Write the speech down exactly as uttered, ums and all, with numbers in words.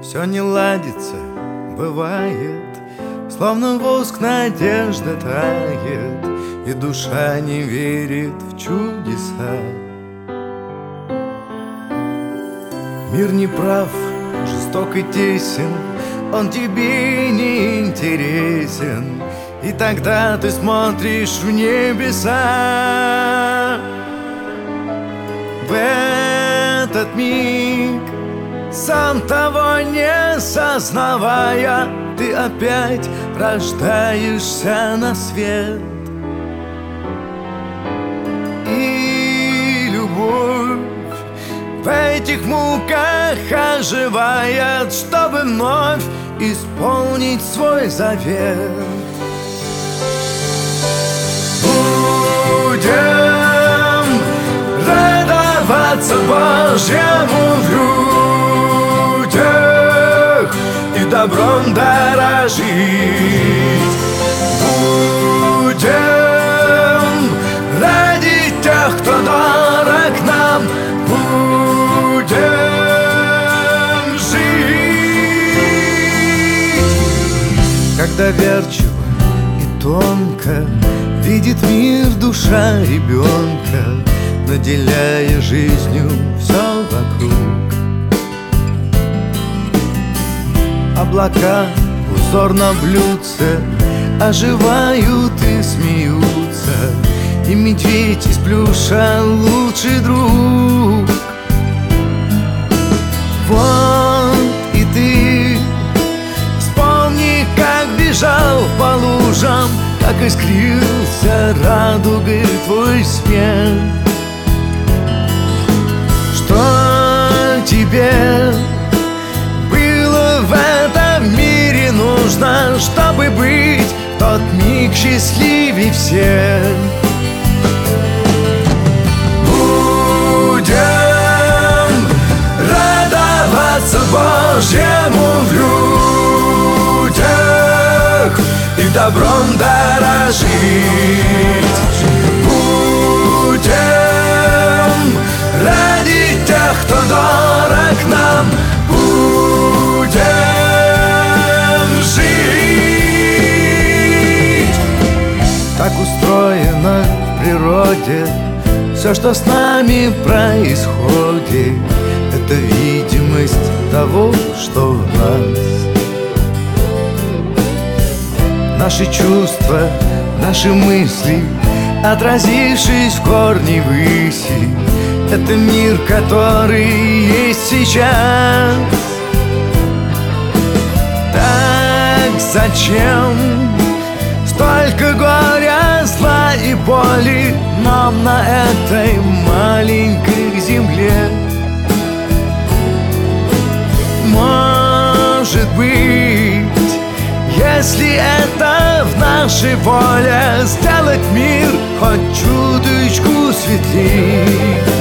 Все не ладится, бывает, словно воск надежда тает, и душа не верит в чудеса. Мир не прав, жесток и тесен, он тебе не интересен, и тогда ты смотришь в небеса. В этот миг, сам того не сознавая, ты опять рождаешься на свет. И любовь в этих муках оживает, чтобы вновь исполнить свой завет. Будем радоваться Божьему в людях и добром дорожить. Будем ради тех, кто дорог нам, будем жить. Когда доверчиво и тонко видит мир душа ребенка, наделяя жизнью все вокруг. Облака, узор на блюдце, оживают и смеются, и медведь из плюша лучший друг. Вот и ты вспомни, как бежал по лужам, как искрился радугой твой смех. Что тебе было в этом мире нужно, чтобы быть в тот миг счастливей всех? Будем радоваться Божьему в людях и добром дорожить. Будем ради тех, кто дорог нам, будем жить. Так устроено в природе все, что с нами происходит, это видимость того, что в нас. Наши чувства, наши мысли, отразившись в корне выси, это мир, который есть сейчас. Так зачем столько горя, зла и боли нам на этой маленькой земле? Может быть, если это в нашей воле, сделать мир хоть чуточку светлей.